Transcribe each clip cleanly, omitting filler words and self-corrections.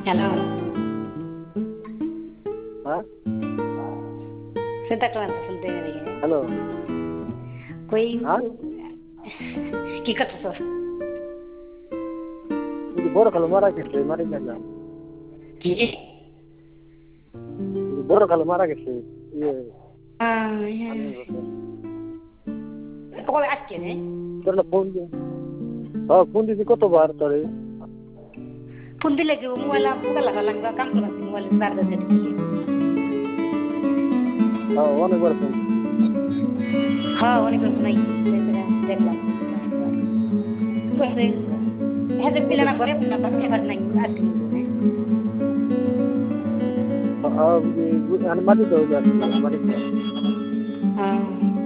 Hello, হ্যাঁ, Santa Clara শুনতে গিয়ে হ্যালো, কই হ্যাঁ, কি করতেছো? ఇది బోరకలు మారాకెట్టు మారిందಲ್ಲ কি? ఇది బోరకలు మారాకెట్టు ইয়ে হ্যাঁ, আমি বলতে কবে আজকে রে? তোর না ফোন দি ফোন দিছি কতবার তোরে ফোন দিলে কি মোবাইল মোবাইল লাগবে কাম করতে মোবাইল চার্জ দিতে কি? অনেকবার ফোন হ্যাঁ অনেক রকম নাই দেখলাম কইছে হ্যাঁ দিলে না করে না পারতে পার নাই আজকে আমি মাটি তো মাটি হ্যাঁ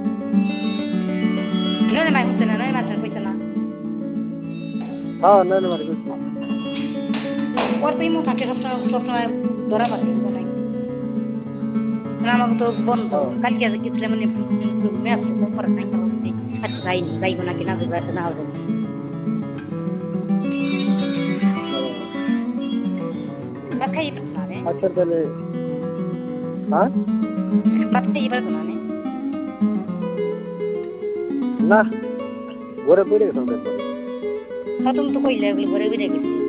নয় মাই হচ্ছে না নয় মাছ কইছে না হ্যাঁ না মাটি করছি ওর তো ইমো থাকে সবসময় ধরা পাচ্ছে নাই না আমাকে তো বন্ধ কালকে গেছিলে মানে ম্যাচ করে নাই আচ্ছা যাইনি যাইব নাকি না যাবে না হবে ভাত খাই না রে আচ্ছা তাহলে হ্যাঁ ভাত খাই পারতো না না ঘরে পড়ে গেছে তুমি তো কইলে ঘরে বেরিয়ে গেছি